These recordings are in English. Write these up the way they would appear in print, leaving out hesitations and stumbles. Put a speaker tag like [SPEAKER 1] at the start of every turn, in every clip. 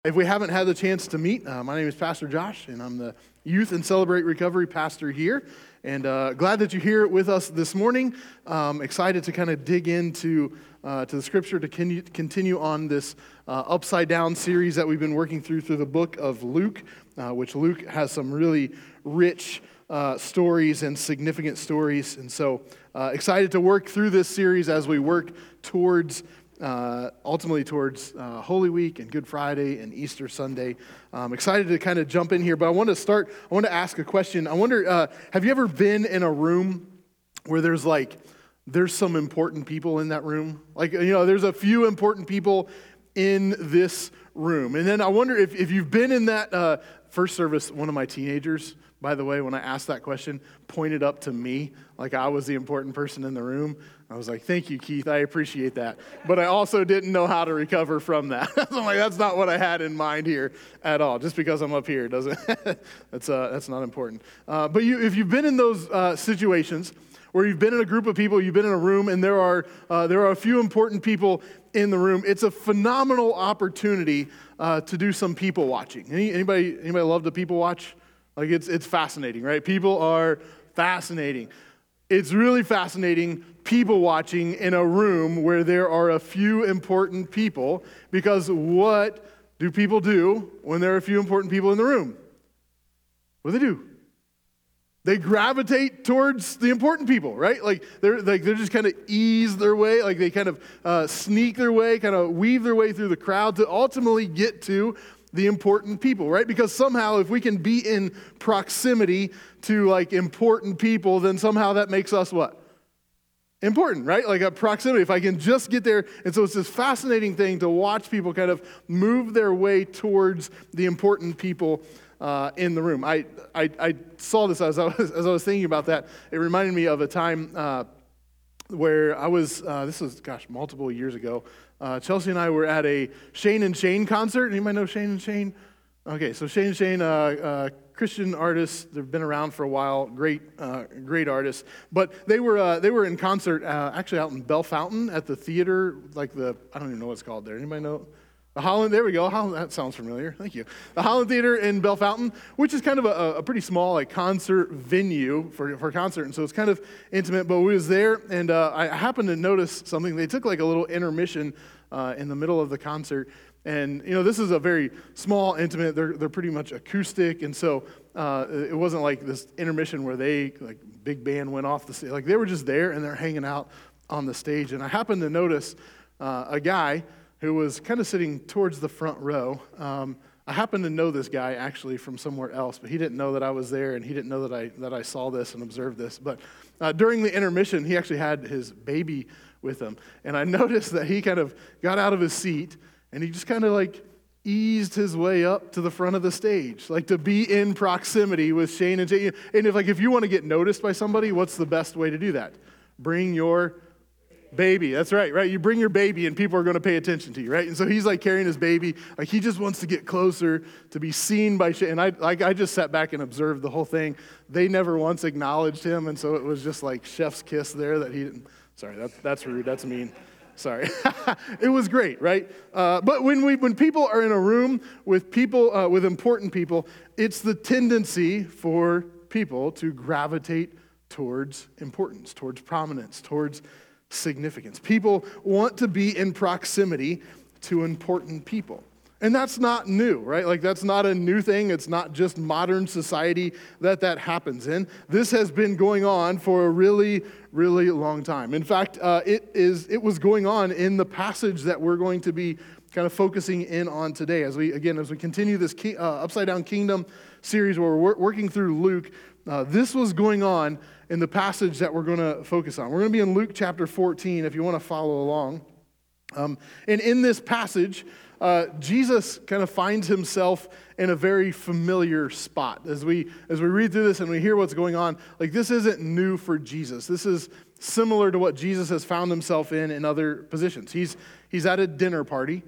[SPEAKER 1] If we haven't had the chance to meet, my name is Pastor Josh, and I'm the Youth and Celebrate Recovery pastor here. And glad that you're here with us this morning. Excited to kind of dig into to the Scripture to continue on this Upside Down series that we've been working through the book of Luke, which Luke has some really rich stories and significant stories. And so excited to work through this series as we work towards ultimately towards Holy Week and Good Friday and Easter Sunday. I'm excited to kind of jump in here, but I want to ask a question. I wonder, have you ever been in a room where there's some important people in that room? There's a few important people in this room. And then I wonder if you've been in that first service, one of my teenagers, by the way, when I asked that question, pointed up to me like I was the important person in the room. I was like, thank you, Keith. I appreciate that. But I also didn't know how to recover from that. I'm like, that's not what I had in mind here at all. Just because I'm up here doesn't, that's not important. But if you've been in those situations where you've been in a group of people, you've been in a room, and there are a few important people in the room, it's a phenomenal opportunity to do some people watching. Anybody love to people watch? Like it's fascinating, right? People are fascinating. It's really fascinating people watching in a room where there are a few important people, because what do people do when there are a few important people in the room? What do? They gravitate towards the important people, right? They're just kind of ease their way, like they kind of sneak their way, kind of weave their way through the crowd to ultimately get to the important people, right? Because somehow if we can be in proximity to important people, then somehow that makes us what? Important, right? Like a proximity. If I can just get there. And so it's this fascinating thing to watch people kind of move their way towards the important people in the room. I saw this as I was thinking about that. It reminded me of a time where I was, this was, multiple years ago. Chelsea and I were at a Shane and Shane concert. Anybody know Shane and Shane? Okay, so Shane and Shane, Christian artists. They've been around for a while. Great artists. But they were in concert actually out in Bell Fountain at the theater, I don't even know what it's called there. Anybody know? The Holland, there we go. Holland, that sounds familiar. Thank you. The Holland Theater in Bell Fountain, which is kind of a pretty small concert venue for concert, and so it's kind of intimate. But we was there, and I happened to notice something. They took a little intermission in the middle of the concert, and this is a very small, intimate. They're pretty much acoustic, and so it wasn't like this intermission where they big band went off the stage. They were just there and they're hanging out on the stage, and I happened to notice a guy who was kind of sitting towards the front row. I happened to know this guy actually from somewhere else, but he didn't know that I was there, and he didn't know that I saw this and observed this. But during the intermission, he actually had his baby with him, and I noticed that he kind of got out of his seat, and he just kind of eased his way up to the front of the stage, to be in proximity with Shane and Jane. And if you want to get noticed by somebody, what's the best way to do that? Bring your baby. That's right? You bring your baby and people are going to pay attention to you, right? And so he's carrying his baby. He just wants to get closer to be seen by Shane. And I just sat back and observed the whole thing. They never once acknowledged him. And so it was just chef's kiss there that he didn't. Sorry, that's rude. That's mean. Sorry. It was great, right? But when people are in a room with people, with important people, it's the tendency for people to gravitate towards importance, towards prominence, towards significance. People want to be in proximity to important people. And that's not new, right? That's not a new thing. It's not just modern society that happens in. This has been going on for a really, really long time. In fact, it was going on in the passage that we're going to be kind of focusing in on today as we continue this Upside Down Kingdom series where we're working through Luke. This was going on in the passage that we're going to focus on. We're going to be in Luke chapter 14 if you want to follow along. And in this passage, Jesus kind of finds himself in a very familiar spot. As we read through this and we hear what's going on, this isn't new for Jesus. This is similar to what Jesus has found himself in other positions. He's at a dinner party.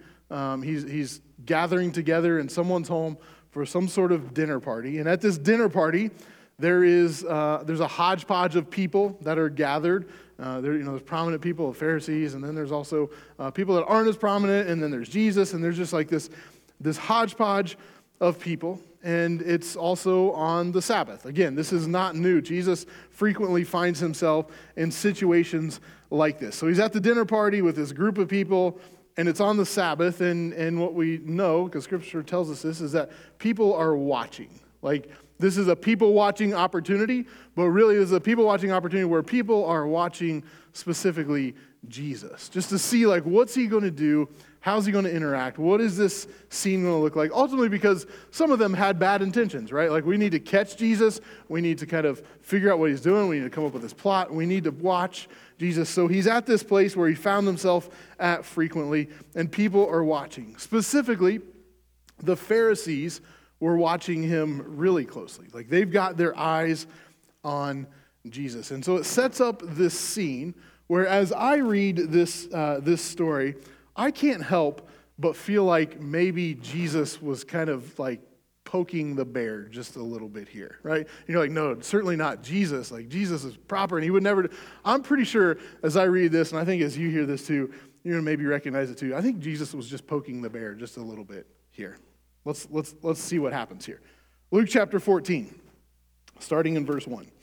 [SPEAKER 1] He's gathering together in someone's home for some sort of dinner party. And at this dinner party, there's a hodgepodge of people that are gathered. There's prominent people, Pharisees, and then there's also people that aren't as prominent, and then there's Jesus, and there's just this hodgepodge of people, and it's also on the Sabbath. Again, this is not new. Jesus frequently finds himself in situations like this. So he's at the dinner party with this group of people, and it's on the Sabbath, and what we know, because Scripture tells us this, is that people are watching. Like, this is a people-watching opportunity, but really this is a people-watching opportunity where people are watching specifically Jesus, just to see, like, what's he going to do? How's he going to interact? What is this scene going to look like? Ultimately, because some of them had bad intentions, right? Like, we need to catch Jesus. We need to kind of figure out what he's doing. We need to come up with his plot. We need to watch Jesus. So he's at this place where he found himself at frequently, and people are watching. Specifically, the Pharisees were watching him really closely. Like, they've got their eyes on Jesus. And so it sets up this scene where, as I read this story, I can't help but feel like maybe Jesus was kind of like poking the bear just a little bit here, right? You're like, no, certainly not Jesus. Like, Jesus is proper, and he would never. I'm pretty sure as I read this, and I think as you hear this too, you're gonna maybe recognize it too. I think Jesus was just poking the bear just a little bit here. Let's see what happens here. Luke chapter 14, starting in verse 1.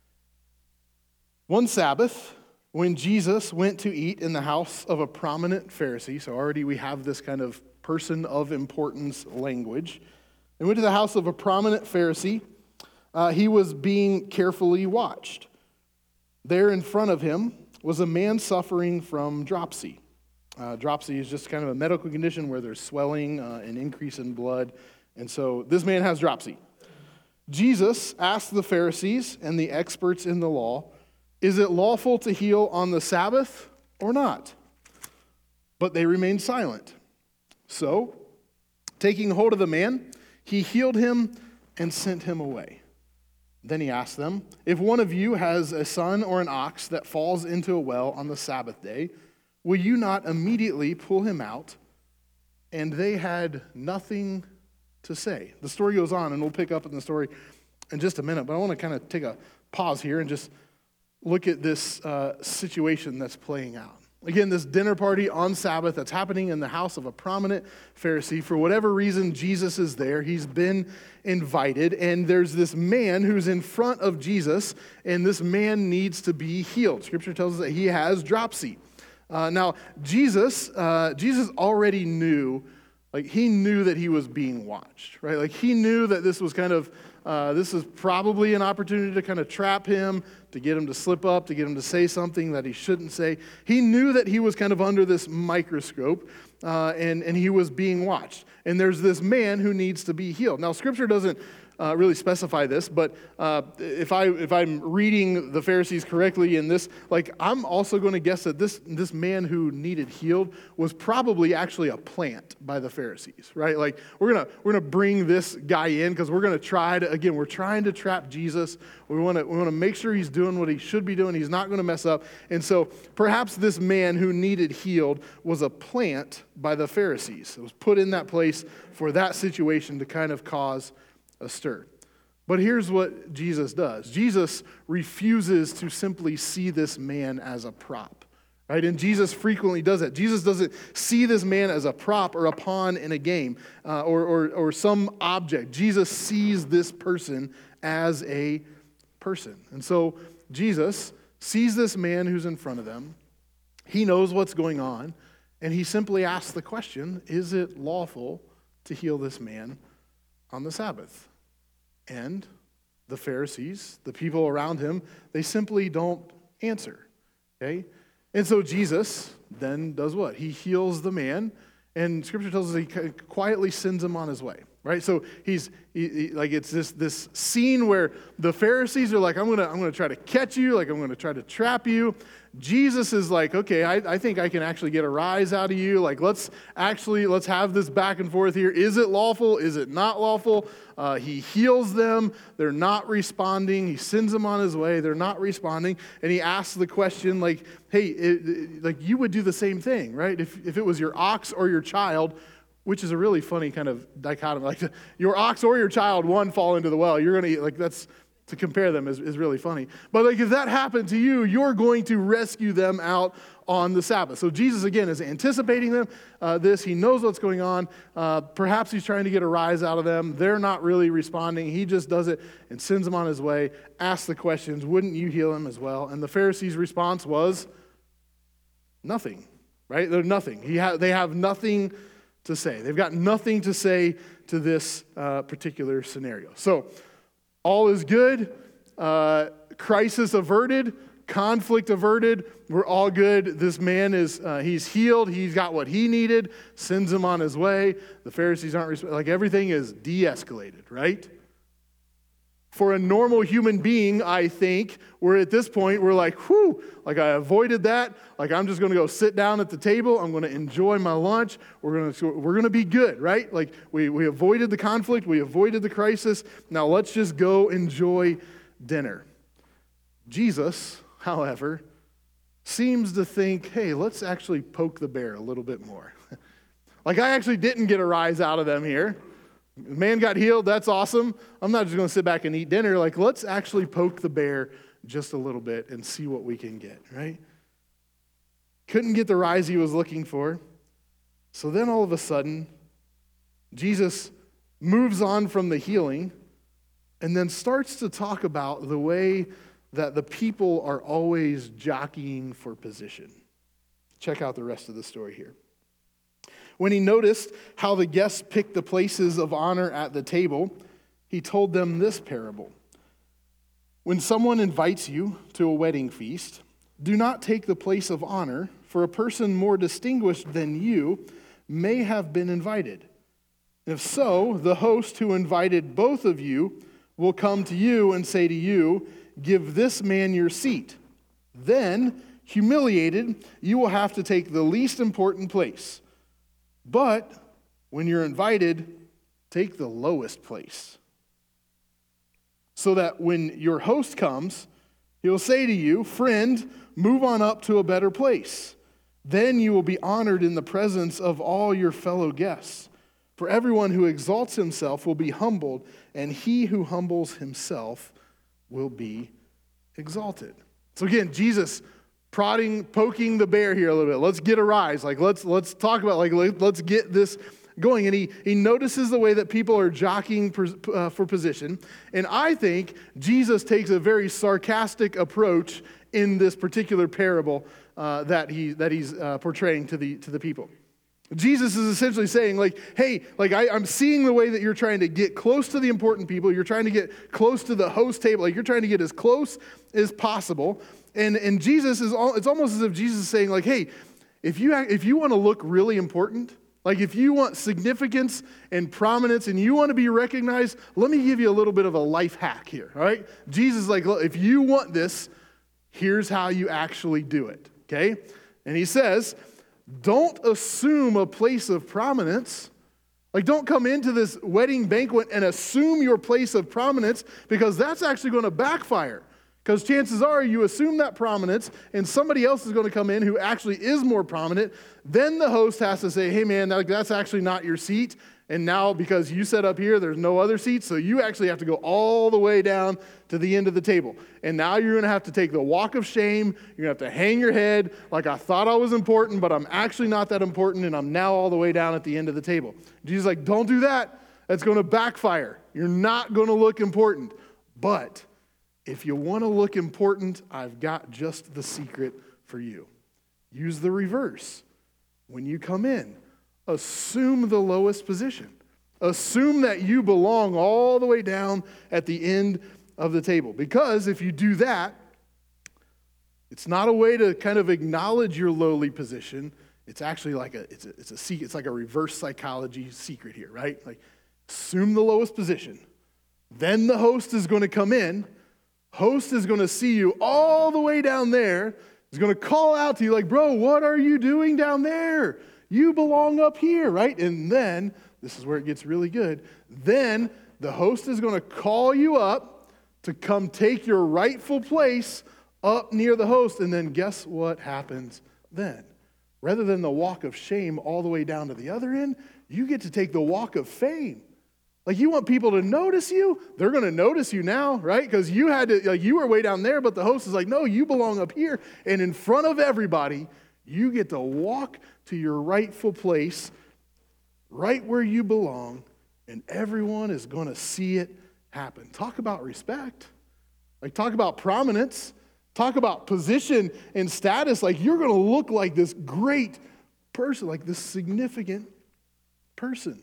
[SPEAKER 1] One Sabbath, when Jesus went to eat in the house of a prominent Pharisee, so already we have this kind of person of importance language. He went to the house of a prominent Pharisee. He was being carefully watched. There in front of him was a man suffering from dropsy. Dropsy is just kind of a medical condition where there's swelling, an increase in blood. And so this man has dropsy. Jesus asked the Pharisees and the experts in the law, "Is it lawful to heal on the Sabbath or not?" But they remained silent. So, taking hold of the man, he healed him and sent him away. Then he asked them, "If one of you has a son or an ox that falls into a well on the Sabbath day, will you not immediately pull him out?" And they had nothing to say. The story goes on, and we'll pick up in the story in just a minute, but I want to kind of take a pause here and just look at this situation that's playing out. Again, this dinner party on Sabbath that's happening in the house of a prominent Pharisee. For whatever reason, Jesus is there. He's been invited, and there's this man who's in front of Jesus, and this man needs to be healed. Scripture tells us that he has dropsy. Now, Jesus already knew, like, he knew that he was being watched, right? Like, he knew that this was kind of, this is probably an opportunity to kind of trap him, to get him to slip up, to get him to say something that he shouldn't say. He knew that he was kind of under this microscope, and he was being watched. And there's this man who needs to be healed. Now, Scripture doesn't really specify this, but if I'm reading the Pharisees correctly in this, like, I'm also going to guess that this man who needed healed was probably actually a plant by the Pharisees, right? Like, we're gonna bring this guy in because we're gonna try to, again, we're trying to trap Jesus. We want to make sure he's doing what he should be doing. He's not going to mess up. And so perhaps this man who needed healed was a plant by the Pharisees. It was put in that place for that situation to kind of cause a stir. But here's what Jesus does. Jesus refuses to simply see this man as a prop, right? And Jesus frequently does that. Jesus doesn't see this man as a prop or a pawn in a game or some object. Jesus sees this person as a person. And so Jesus sees this man who's in front of them. He knows what's going on, and he simply asks the question, is it lawful to heal this man on the Sabbath? And the Pharisees, the people around him, they simply don't answer, okay? And so Jesus then does what? He heals the man, and Scripture tells us he quietly sends him on his way, right? So he's like, it's this scene where the Pharisees are like, I'm gonna try to catch you, like, I'm gonna try to trap you. Jesus is like, okay, I think I can actually get a rise out of you. Like, let's have this back and forth here. Is it lawful? Is it not lawful? He heals them. They're not responding. He sends them on his way. They're not responding. And he asks the question, like, hey, like, you would do the same thing, right? If it was your ox or your child, which is a really funny kind of dichotomy. Like, your ox or your child, one fall into the well. You're going to, like, that's, to compare them is really funny. But, like, if that happened to you, you're going to rescue them out on the Sabbath. So Jesus, again, is anticipating them, this. He knows what's going on. Perhaps he's trying to get a rise out of them. They're not really responding. He just does it and sends them on his way, asks the questions, wouldn't you heal him as well? And the Pharisees' response was nothing, right? They're nothing. They have nothing to say. They've got nothing to say to this particular scenario. So all is good. Crisis averted. Conflict averted. We're all good. This man he's healed. He's got what he needed. Sends him on his way. The Pharisees aren't like everything is de-escalated, right? For a normal human being, I think, we're at this point, we're like, whew, like I avoided that. Like I'm just going to go sit down at the table. I'm going to enjoy my lunch. We're going to be good, right? Like we avoided the conflict. We avoided the crisis. Now let's just go enjoy dinner. Jesus, however, seems to think, hey, let's actually poke the bear a little bit more. Like I actually didn't get a rise out of them here. Man got healed, that's awesome. I'm not just going to sit back and eat dinner. Like, let's actually poke the bear just a little bit and see what we can get, right? Couldn't get the rise he was looking for. So then all of a sudden, Jesus moves on from the healing and then starts to talk about the way that the people are always jockeying for position. Check out the rest of the story here. When he noticed how the guests picked the places of honor at the table, he told them this parable. When someone invites you to a wedding feast, do not take the place of honor, for a person more distinguished than you may have been invited. If so, the host who invited both of you will come to you and say to you, give this man your seat. Then, humiliated, you will have to take the least important place. But when you're invited, take the lowest place. So that when your host comes, he'll say to you, friend, move on up to a better place. Then you will be honored in the presence of all your fellow guests. For everyone who exalts himself will be humbled, and he who humbles himself will be exalted. So again, Jesus poking the bear here a little bit. Let's get a rise. Like let's talk about let's get this going. And he notices the way that people are jockeying for position. And I think Jesus takes a very sarcastic approach in this particular parable that he's portraying to the people. Jesus is essentially saying, like, hey, like I'm seeing the way that you're trying to get close to the important people. You're trying to get close to the host table. Like you're trying to get as close as possible. And Jesus it's almost as if Jesus is saying, like, hey, if you want to look really important, like if you want significance and prominence and you want to be recognized, let me give you a little bit of a life hack here, all right? Jesus is like, look, if you want this, here's how you actually do it, okay? And he says, don't assume a place of prominence. Like, don't come into this wedding banquet and assume your place of prominence, because that's actually going to backfire. Because chances are you assume that prominence and somebody else is going to come in who actually is more prominent. Then the host has to say, hey man, that's actually not your seat. And now because you sat up here, there's no other seats. So you actually have to go all the way down to the end of the table. And now you're going to have to take the walk of shame. You're going to have to hang your head like I thought I was important, but I'm actually not that important. And I'm now all the way down at the end of the table. Jesus is like, don't do that. That's going to backfire. You're not going to look important. But if you want to look important, I've got just the secret for you. Use the reverse. When you come in, assume the lowest position. Assume that you belong all the way down at the end of the table. Because if you do that, it's not a way to kind of acknowledge your lowly position. It's actually like it's like a reverse psychology secret here, right? Like, assume the lowest position. Then the host is going to come in. Host is going to see you all the way down there. He's going to call out to you like, bro, what are you doing down there? You belong up here, right? And then, this is where it gets really good, then the host is going to call you up to come take your rightful place up near the host. And then guess what happens then? Rather than the walk of shame all the way down to the other end, you get to take the walk of fame. Like, you want people to notice you? They're going to notice you now, right? Because you were way down there, but the host is like, no, you belong up here. And in front of everybody, You get to walk to your rightful place, right where you belong, and everyone is going to see it happen. Talk about respect. Like, talk about prominence. Talk about position and status. Like, you're going to look like this great person, like this significant person.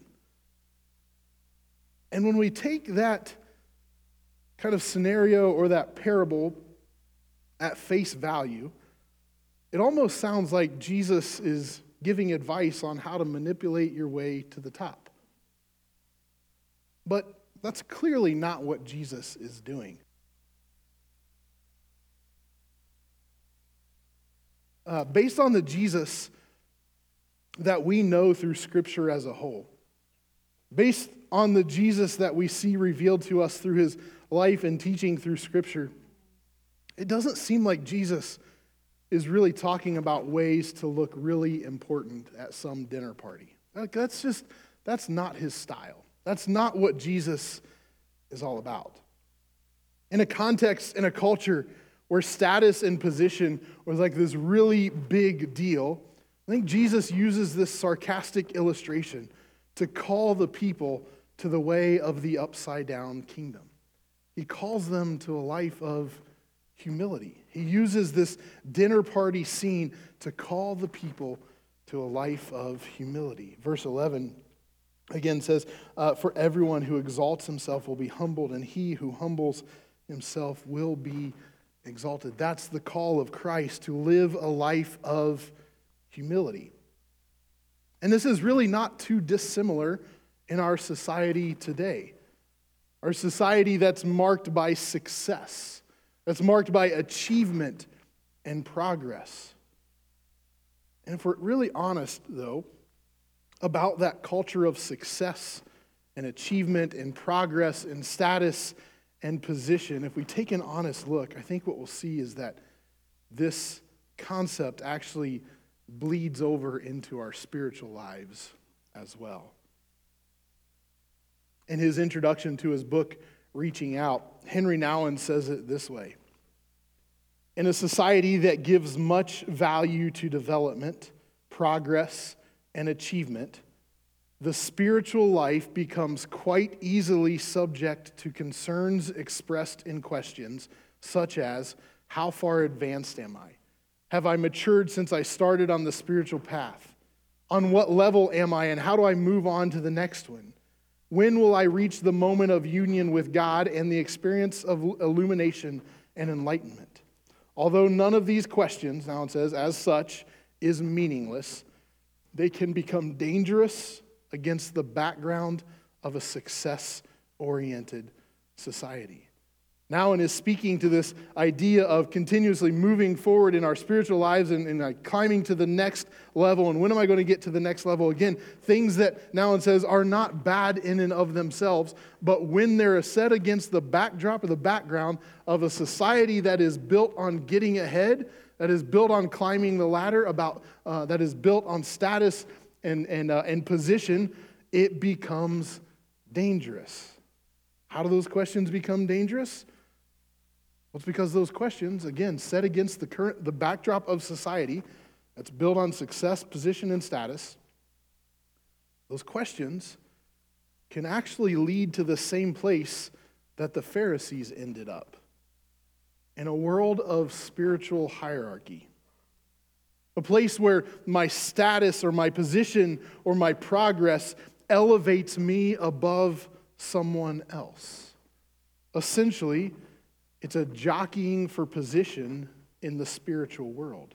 [SPEAKER 1] And when we take that kind of scenario or that parable at face value, it almost sounds like Jesus is giving advice on how to manipulate your way to the top. But that's clearly not what Jesus is doing. Based on the Jesus that we know through Scripture as a whole, based on the Jesus that we see revealed to us through his life and teaching through Scripture, it doesn't seem like Jesus is really talking about ways to look really important at some dinner party. Like, that's not his style. That's not what Jesus is all about. In a context, in a culture where status and position was like this really big deal, I think Jesus uses this sarcastic illustration to call the people to the way of the upside-down kingdom. He calls them to a life of humility. He uses this dinner party scene to call the people to a life of humility. Verse 11 again says, for everyone who exalts himself will be humbled, and he who humbles himself will be exalted. That's the call of Christ, to live a life of humility. And this is really not too dissimilar in our society today. Our society that's marked by success, that's marked by achievement and progress. And if we're really honest, though, about that culture of success and achievement and progress and status and position, if we take an honest look, I think what we'll see is that this concept actually bleeds over into our spiritual lives as well. In his introduction to his book, Reaching Out, Henry Nouwen says it this way: in a society that gives much value to development, progress, and achievement, the spiritual life becomes quite easily subject to concerns expressed in questions such as, how far advanced am I? Have I matured since I started on the spiritual path? On what level am I, and how do I move on to the next one? When will I reach the moment of union with God and the experience of illumination and enlightenment? Although none of these questions, now it says, as such, is meaningless, they can become dangerous against the background of a success-oriented society. Nouwen is speaking to this idea of continuously moving forward in our spiritual lives and like climbing to the next level. And when am I going to get to the next level? Again, things that Nouwen says are not bad in and of themselves, but when they're set against the backdrop or the background of a society that is built on getting ahead, that is built on climbing the ladder, that is built on status and position, it becomes dangerous. How do those questions become dangerous? Well, it's because those questions, again, set against the backdrop of society that's built on success, position, and status, those questions can actually lead to the same place that the Pharisees ended up, in a world of spiritual hierarchy. A place where my status or my position or my progress elevates me above someone else. Essentially, it's a jockeying for position in the spiritual world.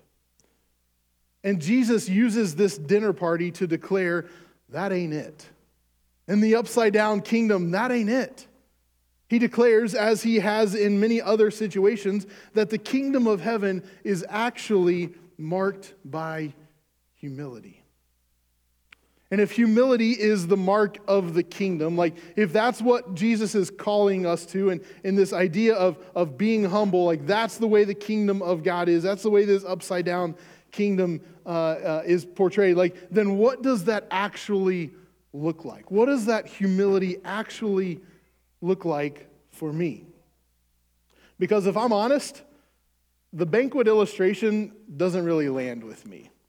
[SPEAKER 1] And Jesus uses this dinner party to declare, that ain't it. In the upside-down kingdom, that ain't it. He declares, as he has in many other situations, that the kingdom of heaven is actually marked by humility. And if humility is the mark of the kingdom, like if that's what Jesus is calling us to, and in this idea of being humble, like that's the way the kingdom of God is, that's the way this upside down kingdom is portrayed, like then what does that actually look like? What does that humility actually look like for me? Because if I'm honest, the banquet illustration doesn't really land with me.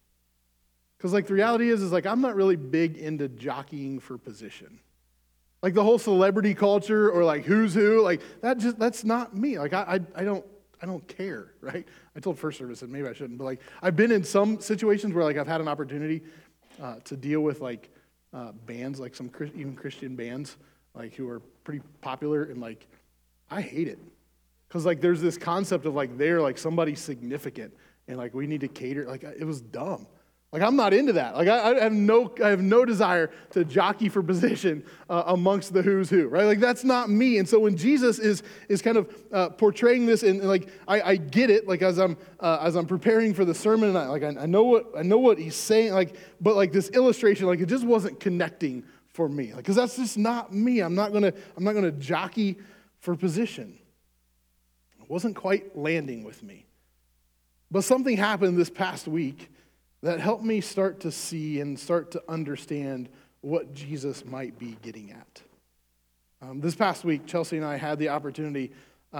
[SPEAKER 1] Because like the reality is like I'm not really big into jockeying for position. Like the whole celebrity culture or like who's who, like that's not me. Like I don't care, right? I told First Service that maybe I shouldn't, but like I've been in some situations where like I've had an opportunity to deal with like bands, like some even Christian bands, like who are pretty popular, and like I hate it because like there's this concept of like they're like somebody significant and like we need to cater. Like it was dumb. Like I'm not into that. Like I have no desire to jockey for position amongst the who's who, right? Like that's not me. And so when Jesus is kind of portraying this, and like I get it. Like as I'm preparing for the sermon, and I know what he's saying. Like but like this illustration, like it just wasn't connecting for me. Like because that's just not me. I'm not gonna jockey for position. It wasn't quite landing with me. But something happened this past week that helped me start to see and start to understand what Jesus might be getting at. This past week, Chelsea and I had the opportunity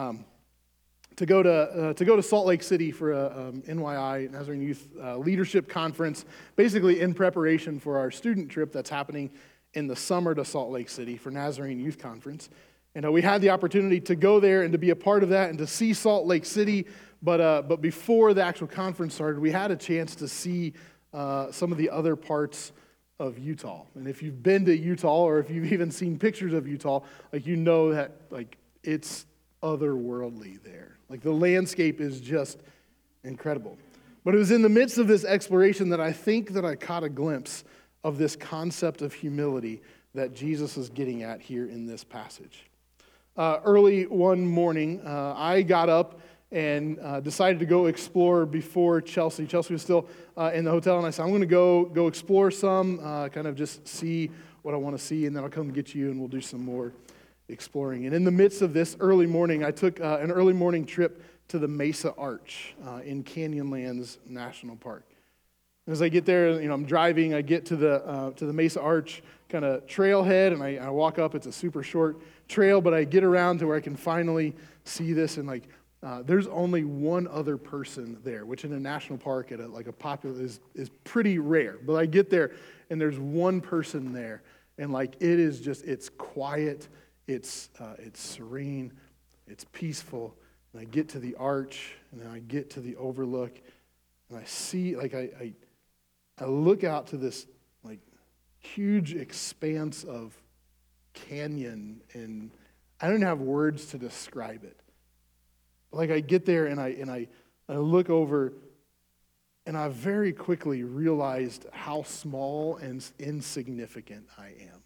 [SPEAKER 1] to go to Salt Lake City for a NYI, Nazarene Youth Leadership Conference, basically in preparation for our student trip that's happening in the summer to Salt Lake City for Nazarene Youth Conference. And we had the opportunity to go there and to be a part of that and to see Salt Lake City. But before the actual conference started, we had a chance to see some of the other parts of Utah. And if you've been to Utah, or if you've even seen pictures of Utah, like you know that like it's otherworldly there. Like the landscape is just incredible. But it was in the midst of this exploration that I think that I caught a glimpse of this concept of humility that Jesus is getting at here in this passage. Early one morning, I got up and decided to go explore before Chelsea. Chelsea was still in the hotel, and I said, I'm going to go explore some, kind of just see what I want to see, and then I'll come get you, and we'll do some more exploring. And in the midst of this early morning, I took an early morning trip to the Mesa Arch in Canyonlands National Park. As I get there, I'm driving, I get to the Mesa Arch kind of trailhead, and I walk up. It's a super short trail, but I get around to where I can finally see this, and like there's only one other person there, which in a national park at a popular is pretty rare. But I get there, and there's one person there, and like it's quiet, it's serene, it's peaceful. And I get to the arch, and then I get to the overlook, and I see like I look out to this like huge expanse of canyon, and I don't have words to describe it. Like I get there and I look over, and I very quickly realized how small and insignificant I am.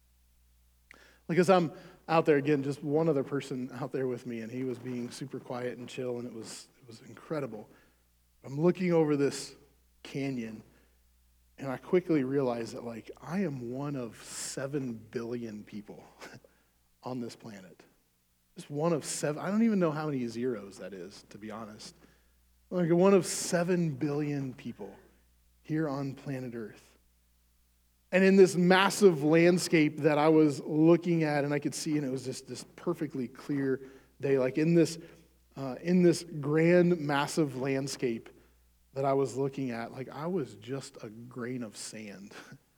[SPEAKER 1] Like as I'm out there, again, just one other person out there with me, and he was being super quiet and chill, and it was incredible. I'm looking over this canyon, and I quickly realized that like I am one of 7 billion people on this planet. Just one of 7. I don't even know how many zeros that is, to be honest. Like one of 7 billion people here on planet Earth. And in this massive landscape that I was looking at, and I could see, and it was just this perfectly clear day, like in this grand, massive landscape that I was looking at, like I was just a grain of sand.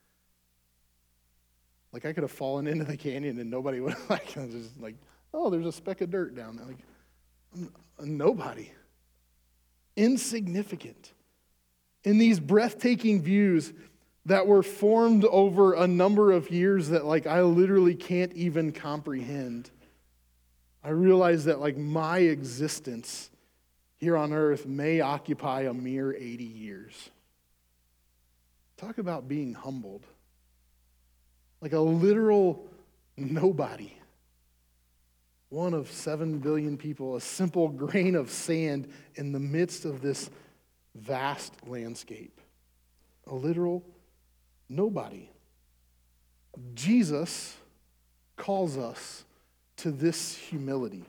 [SPEAKER 1] Like I could have fallen into the canyon and nobody would like, I was just like, oh, there's a speck of dirt down there. Like, nobody. Insignificant. In these breathtaking views that were formed over a number of years that like I literally can't even comprehend, I realized that like my existence here on earth may occupy a mere 80 years. Talk about being humbled. Like a literal nobody. One of 7 billion people, a simple grain of sand in the midst of this vast landscape. A literal nobody. Jesus calls us to this humility.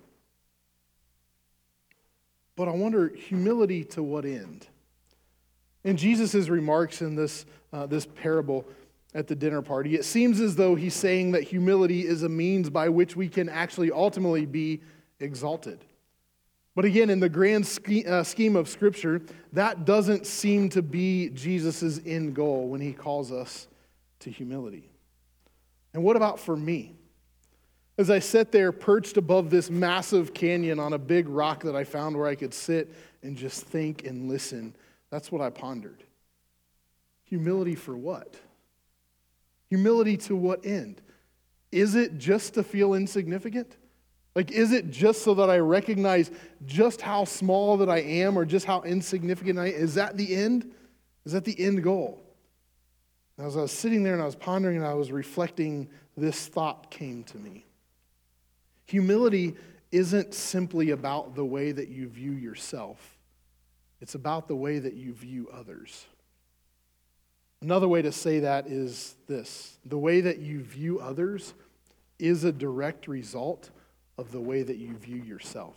[SPEAKER 1] But I wonder, humility to what end? In Jesus' remarks in this parable at the dinner party, it seems as though he's saying that humility is a means by which we can actually ultimately be exalted. But again, in the grand scheme of Scripture, that doesn't seem to be Jesus' end goal when he calls us to humility. And what about for me? As I sat there perched above this massive canyon on a big rock that I found where I could sit and just think and listen, that's what I pondered. Humility for what? Humility to what end? Is it just to feel insignificant? Like, is it just so that I recognize just how small that I am or just how insignificant I am? Is that the end? Is that the end goal? And as I was sitting there and I was pondering and I was reflecting, this thought came to me. Humility isn't simply about the way that you view yourself. It's about the way that you view others. Another way to say that is this: the way that you view others is a direct result of the way that you view yourself.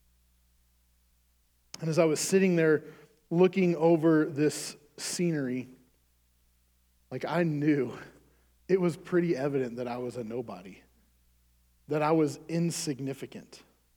[SPEAKER 1] And as I was sitting there looking over this scenery, like, I knew it was pretty evident that I was a nobody, that I was insignificant.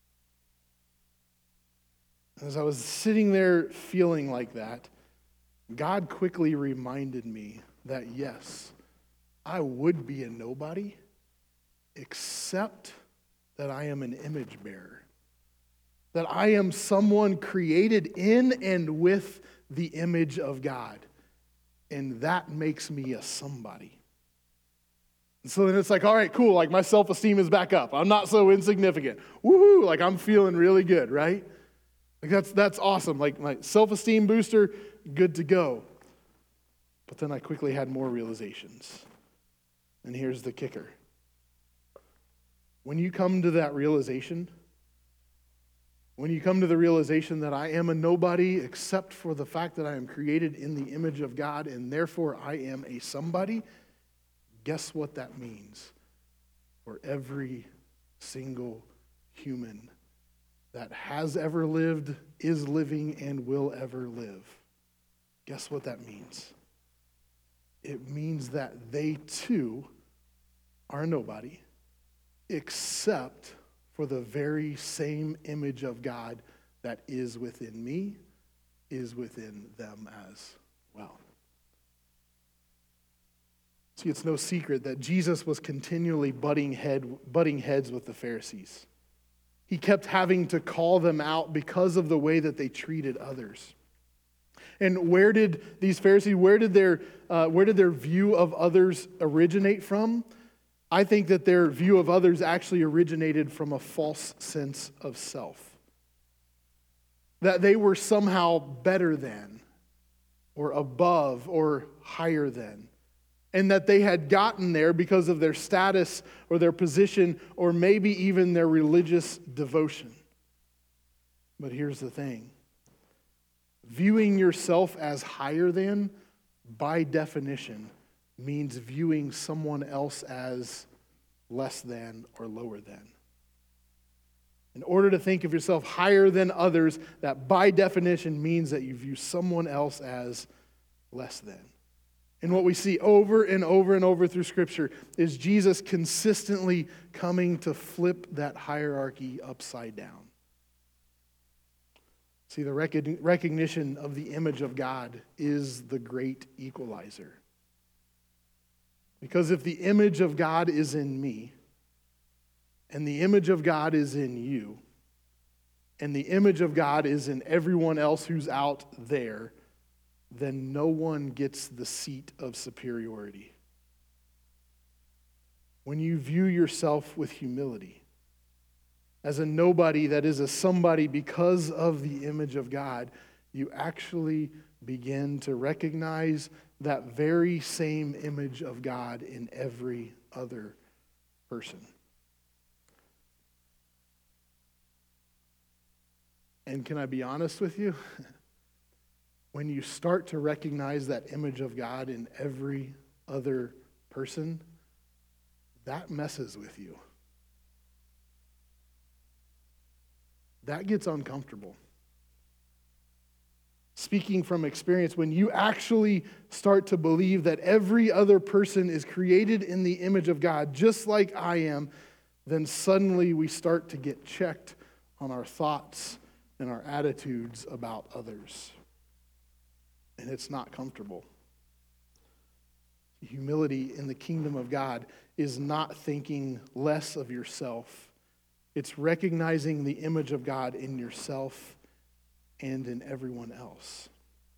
[SPEAKER 1] As I was sitting there feeling like that, God quickly reminded me that yes, I would be a nobody, except that I am an image bearer, that I am someone created in and with the image of God, and that makes me a somebody. And so then it's like, all right, cool, like my self-esteem is back up. I'm not so insignificant. Woohoo, like I'm feeling really good, right? Like that's awesome. Like my self-esteem booster, good to go. But then I quickly had more realizations. And here's the kicker. When you come to that realization, when you come to the realization that I am a nobody except for the fact that I am created in the image of God and therefore I am a somebody, guess what that means for every single human that has ever lived, is living, and will ever live? Guess what that means? It means that they too are a nobody, except for the very same image of God that is within me, is within them as well. See, it's no secret that Jesus was continually butting heads with the Pharisees. He kept having to call them out because of the way that they treated others. And where did these Pharisees, where did their view of others originate from? I think that their view of others actually originated from a false sense of self. That they were somehow better than, or above, or higher than. And that they had gotten there because of their status, or their position, or maybe even their religious devotion. But here's the thing. Viewing yourself as higher than, by definition, means viewing someone else as less than or lower than. In order to think of yourself higher than others, that by definition means that you view someone else as less than. And what we see over and over and over through Scripture is Jesus consistently coming to flip that hierarchy upside down. See, the recognition of the image of God is the great equalizer. Because if the image of God is in me, and the image of God is in you, and the image of God is in everyone else who's out there, then no one gets the seat of superiority. When you view yourself with humility, as a nobody that is a somebody because of the image of God, you actually begin to recognize that very same image of God in every other person. And can I be honest with you? When you start to recognize that image of God in every other person, that messes with you. That gets uncomfortable. Speaking from experience, when you actually start to believe that every other person is created in the image of God, just like I am, then suddenly we start to get checked on our thoughts and our attitudes about others. And it's not comfortable. Humility in the kingdom of God is not thinking less of yourself. It's recognizing the image of God in yourself and in everyone else.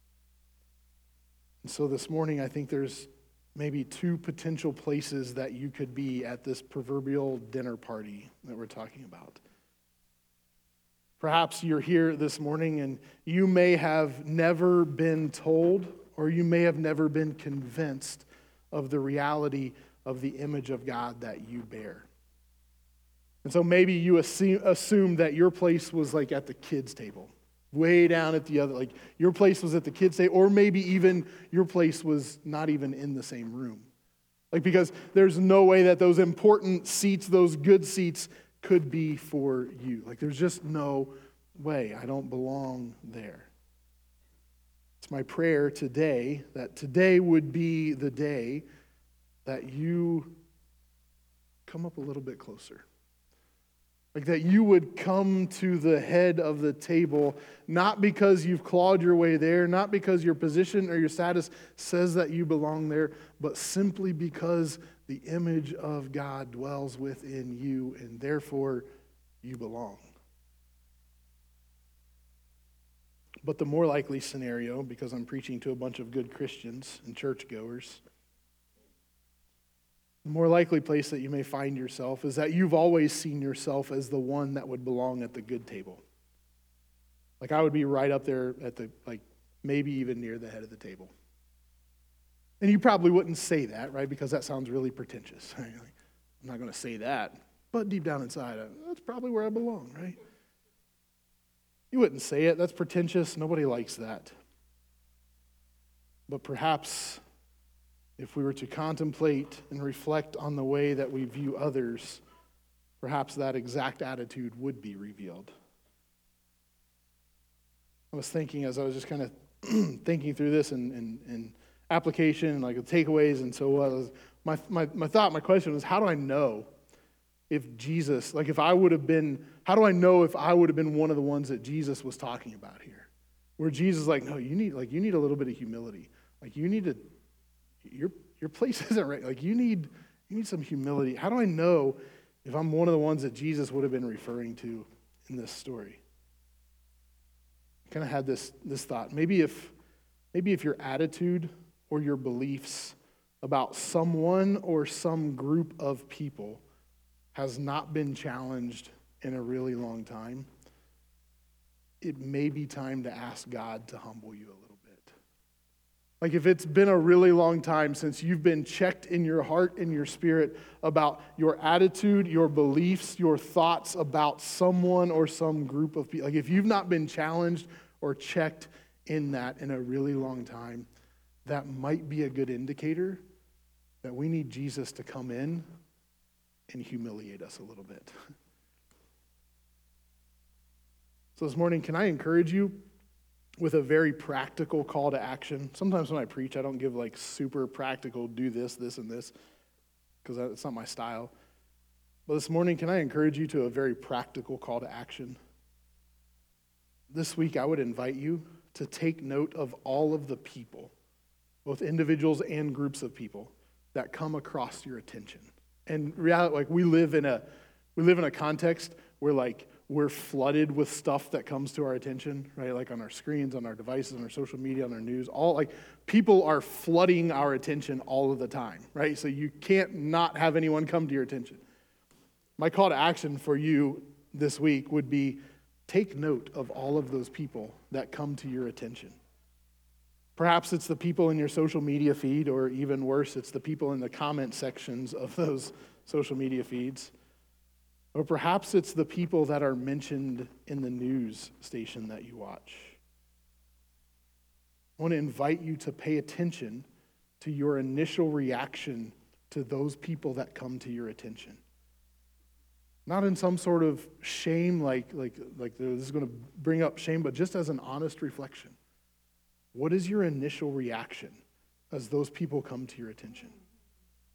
[SPEAKER 1] And so this morning, I think there's maybe two potential places that you could be at this proverbial dinner party that we're talking about. Perhaps you're here this morning and you may have never been told, or you may have never been convinced of the reality of the image of God that you bear. And so maybe you assume that your place was like at the kids' table, way down at the other, like your place was at the kids' table, or maybe even your place was not even in the same room. Like, because there's no way that those important seats, those good seats, could be for you. Like, there's just no way. I don't belong there. It's my prayer today that today would be the day that you come up a little bit closer. Like that you would come to the head of the table, not because you've clawed your way there, not because your position or your status says that you belong there, but simply because the image of God dwells within you and therefore you belong. But the more likely scenario, because I'm preaching to a bunch of good Christians and churchgoers, the more likely place that you may find yourself is that you've always seen yourself as the one that would belong at the good table. Like I would be right up there at the, like maybe even near the head of the table. And you probably wouldn't say that, right? Because that sounds really pretentious. Right? Like, I'm not going to say that. But deep down inside, that's probably where I belong, right? You wouldn't say it. That's pretentious. Nobody likes that. But perhaps if we were to contemplate and reflect on the way that we view others, perhaps that exact attitude would be revealed. I was thinking as I was just kind of thinking through this and application and like the takeaways, and so my question was, how do I know if Jesus, like if I would have been, how do I know if I would have been one of the ones that Jesus was talking about here? Where Jesus is like, no, you need a little bit of humility. Like you need to, your place isn't right. Like you need some humility. How do I know if I'm one of the ones that Jesus would have been referring to in this story? I kind of had this thought. Maybe if your attitude or your beliefs about someone or some group of people has not been challenged in a really long time, it may be time to ask God to humble you a little bit. Like if it's been a really long time since you've been checked in your heart and your spirit about your attitude, your beliefs, your thoughts about someone or some group of people, like if you've not been challenged or checked in that in a really long time, that might be a good indicator that we need Jesus to come in and humiliate us a little bit. So this morning, can I encourage you with a very practical call to action? Sometimes when I preach, I don't give like super practical, do this, this, and this, because that's not my style. But this morning, can I encourage you to a very practical call to action? This week, I would invite you to take note of all of the people, both individuals and groups of people, that come across your attention. And reality, like we live in a context where like we're flooded with stuff that comes to our attention, right? Like on our screens, on our devices, on our social media, on our news, all like people are flooding our attention all of the time, right? So you can't not have anyone come to your attention. My call to action for you this week would be take note of all of those people that come to your attention. Perhaps it's the people in your social media feed, or even worse, it's the people in the comment sections of those social media feeds. Or perhaps it's the people that are mentioned in the news station that you watch. I want to invite you to pay attention to your initial reaction to those people that come to your attention. Not in some sort of shame, like this is going to bring up shame, but just as an honest reflection. What is your initial reaction as those people come to your attention?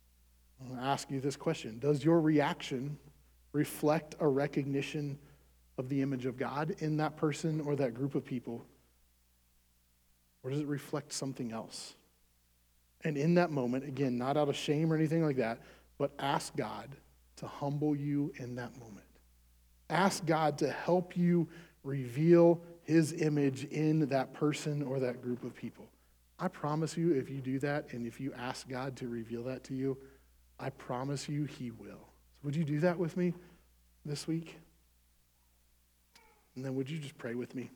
[SPEAKER 1] I'm going to ask you this question. Does your reaction reflect a recognition of the image of God in that person or that group of people? Or does it reflect something else? And in that moment, again, not out of shame or anything like that, but ask God to humble you in that moment. Ask God to help you reveal his image in that person or that group of people. I promise you, if you do that and if you ask God to reveal that to you, I promise you he will. So would you do that with me this week? And then would you just pray with me?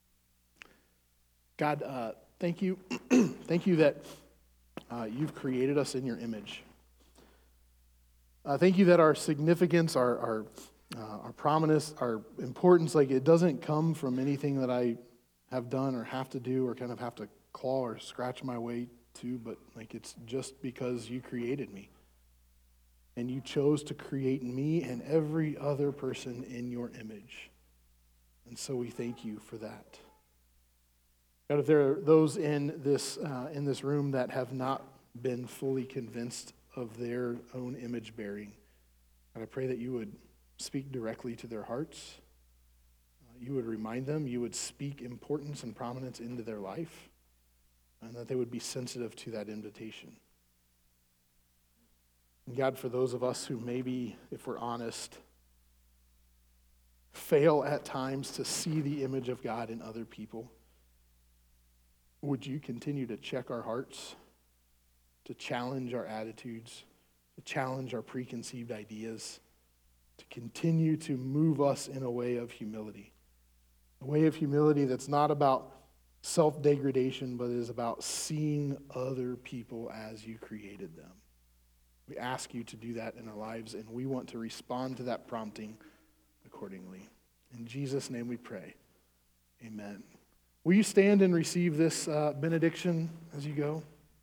[SPEAKER 1] God, thank you. Thank you that you've created us in your image. Thank you that our significance, our prominence, our importance, like it doesn't come from anything that I have done or have to do or kind of have to claw or scratch my way to, but like it's just because you created me. And you chose to create me and every other person in your image. And so we thank you for that. God, if there are those in this room that have not been fully convinced of their own image bearing, God, I pray that you would speak directly to their hearts. You would remind them, you would speak importance and prominence into their life, and that they would be sensitive to that invitation. And God, for those of us who maybe, if we're honest, fail at times to see the image of God in other people, would you continue to check our hearts, to challenge our attitudes, to challenge our preconceived ideas, to continue to move us in a way of humility. A way of humility that's not about self-degradation, but is about seeing other people as you created them. We ask you to do that in our lives, and we want to respond to that prompting accordingly. In Jesus' name we pray. Amen. Will you stand and receive this benediction as you go?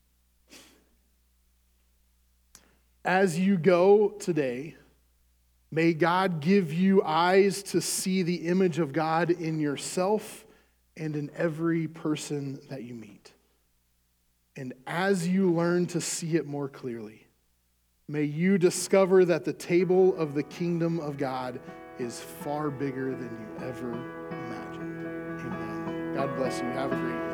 [SPEAKER 1] As you go today, may God give you eyes to see the image of God in yourself and in every person that you meet. And as you learn to see it more clearly, may you discover that the table of the kingdom of God is far bigger than you ever imagined. Amen. God bless you. Have a great day.